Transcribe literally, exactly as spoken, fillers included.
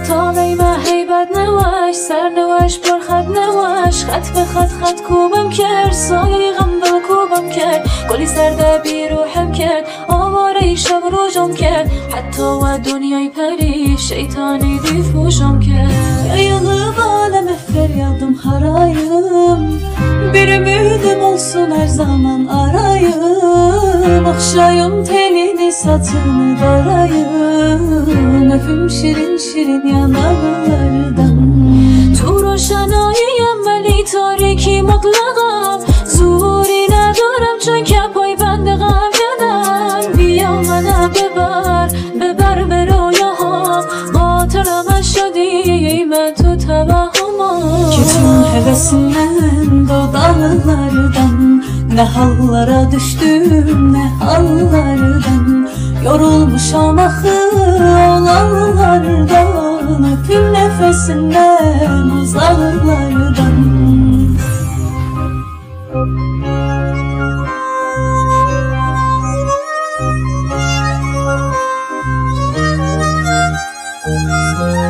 طالما هیبت نواش سر نواش پر خط نواش خط به خط خط کوبم کرد سایه غم به کوبم کرد گلی سرده بی روحم کرد آواره شب روشم کرد حتی و دنیای پری şeytani difoşam کرد yayılıp aleme feryadım harayım bir ümidim olsun her zaman arayım okşayım telini saçını darayım öpüm şirin şirin yanaklardan تو روشناییم ولی تاریکی مطلقم زوری ندارم چون که پای بند غم کردم بیا منو ببر ببر به رویاهام خاطرم شدی من تو توهمم که تو hevesinden dağlardan ne hallara düştüm ne hallardan yorulmuşam ahı olanlardan öpüm nefesinden uzaklardan Thank you.